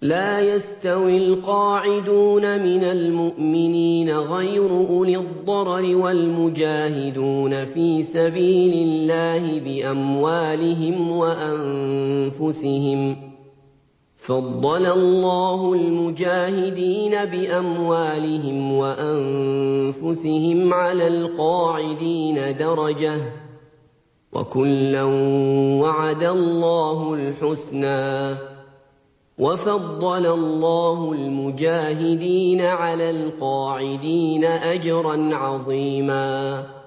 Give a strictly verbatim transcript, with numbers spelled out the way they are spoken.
لَا يَسْتَوِي الْقَاعِدُونَ مِنَ الْمُؤْمِنِينَ غَيْرُ أُولِي الضَّرَرِ وَالْمُجَاهِدُونَ فِي سَبِيلِ اللَّهِ بِأَمْوَالِهِمْ وَأَنفُسِهِمْ ۚ فَضَّلَ اللَّهُ الْمُجَاهِدِينَ بِأَمْوَالِهِمْ وَأَنفُسِهِمْ عَلَى الْقَاعِدِينَ دَرَجَةً ۚ وَكُلًّا وَعَدَ اللَّهُ الْحُسْنَىٰ ۚ وَفَضَّلَ اللَّهُ الْمُجَاهِدِينَ عَلَى الْقَاعِدِينَ أَجْرًا عَظِيمًا.